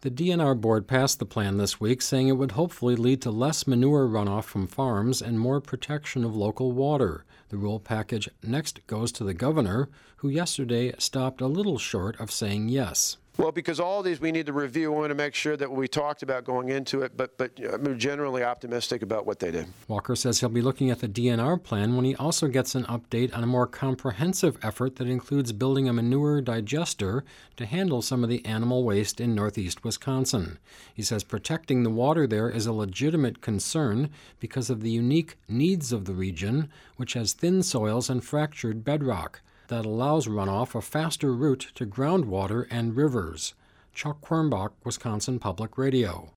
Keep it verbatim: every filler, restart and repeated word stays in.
The D N R board passed the plan this week, saying it would hopefully lead to less manure runoff from farms and more protection of local water. The rule package next goes to the governor, who yesterday stopped a little short of saying yes. Well, because all of these we need to review. We want to make sure that we talked about going into it, but but I'm generally optimistic about what they did. Walker says he'll be looking at the D N R plan when he also gets an update on a more comprehensive effort that includes building a manure digester to handle some of the animal waste in northeast Wisconsin. He says protecting the water there is a legitimate concern because of the unique needs of the region, which has thin soils and fractured bedrock. That allows runoff a faster route to groundwater and rivers. Chuck Quirmbach, Wisconsin Public Radio.